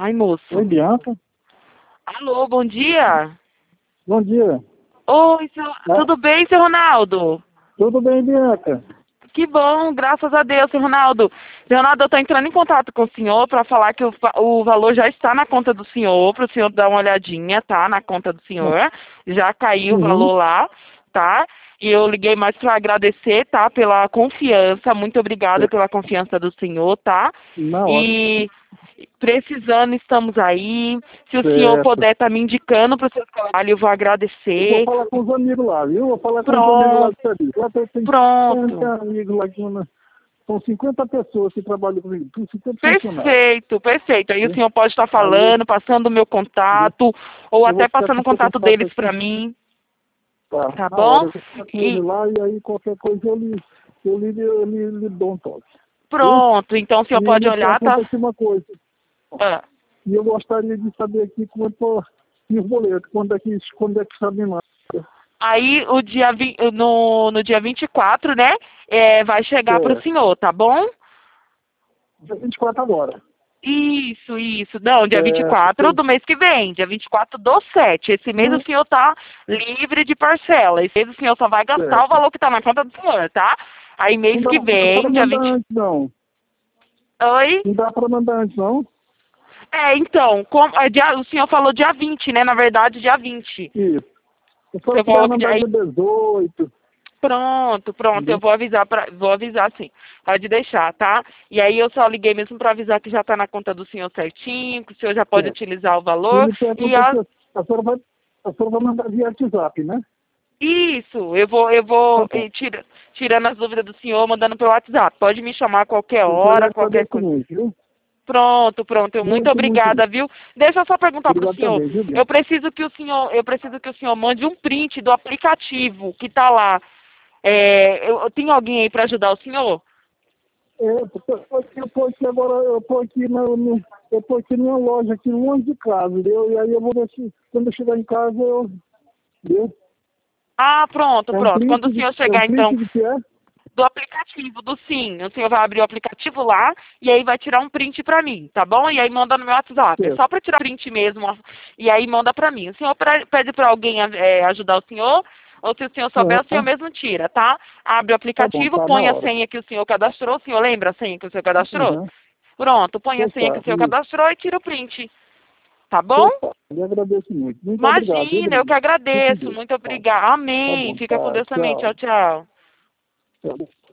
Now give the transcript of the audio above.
Ai, moço. Oi, Bianca. Alô, bom dia. Bom dia. Oi, Ah, tudo bem, seu Ronaldo? tudo bem, Bianca? Que bom, graças a Deus, seu Ronaldo. Seu Ronaldo, eu estou entrando em contato com o senhor para falar que o valor já está na conta do senhor, para o senhor dar uma olhadinha, tá? Na conta do senhor. Já caiu o Uhum. valor lá, tá? E eu liguei mais para agradecer, tá? Pela confiança. Muito obrigada pela confiança do senhor, tá? Na hora. E precisando, estamos aí. Se o senhor Certo. puder estar me indicando para o seu trabalho, eu vou Eu vou agradecer. falar com os amigos lá, viu? Vou falar com os amigos lá Pronto, do serviço. Lá tem pronto. 50 amigos lá que são 50 pessoas que trabalham comigo, 50 funcionários. Perfeito, perfeito. Aí o Viu? senhor pode estar Aí falando, passando o meu eu, contato, ou eu vou até ficar passando com o o seu contato contato deles aqui. para mim, Tá, tá na bom? hora. Eu vou ficar com ele E lá e aí qualquer coisa eu lhe dou um toque. Viu? pronto, então o E senhor pode me olhar, tá? pergunta aqui uma coisa. Ah, E eu gostaria de saber aqui quanto e os boletos, quando é que sabe mais. aí o dia no dia 24, né? Vai chegar para o É, senhor, tá bom? dia 24 agora. Isso. Não, dia vinte e Certo. quatro do mês que vem, dia 24 do 7. Esse mês o Não, senhor tá livre de parcela. Esse mês o senhor só vai gastar o certo. valor que tá na conta do senhor, tá? Aí mês Não dá, que não dá para vem, dia mandar 20. antes, não. Oi? Não dá para mandar antes, não. Então, o senhor falou dia 20, né? Na verdade, dia 20. Isso. Se O eu senhor puder falou que dia... mandar aí, dia 18, pronto, eu entendeu? vou avisar sim. Pode deixar, tá? E aí eu só liguei mesmo para avisar que já tá na conta do senhor certinho, que o senhor já pode Certo. utilizar o E valor. me E pergunta aqui, a senhora vai mandar via WhatsApp, né? isso, eu vou Tá bom. tirando as dúvidas do senhor, mandando pelo WhatsApp. Pode me chamar a qualquer Eu lhe hora, qualquer agradeço coisa. muito, viu? Pronto. Muito Muito, muito, obrigada, muito. viu? Deixa eu só perguntar para o Obrigado senhor. também, viu, Eu Bianca? preciso que o senhor mande um print do aplicativo que está lá. Eu tenho alguém aí para ajudar o senhor? Porque eu tô aqui agora, eu tô aqui numa loja aqui longe de casa, entendeu? E aí eu vou ver se quando eu chegar em casa entendeu? Ah, pronto. É um Quando print o senhor é um chegar, então, print de que é? do aplicativo, do Sim, o senhor vai abrir o aplicativo lá e aí vai tirar um print para mim, tá bom? E aí manda no meu WhatsApp. É Certo. só para tirar print mesmo, ó, e aí manda para mim. O senhor pede para alguém ajudar o senhor, ou se o senhor souber, o senhor Aham. mesmo tira, tá? Abre o Tá bom, aplicativo, tá na põe a hora. senha que o senhor cadastrou. O senhor lembra a senha que o senhor cadastrou? Aham. Pronto, põe a Pois senha que tá, o senhor isso. cadastrou e tira o print, tá bom? Pois tá. Eu agradeço muito. Muito obrigado, viu, Imagina, eu que Bruna? Fique com agradeço. Deus. Muito Tá, obrigada. tá Amém. bom, Fica com tá. Deus também. Tchau, Tchau. tchau. Tchau.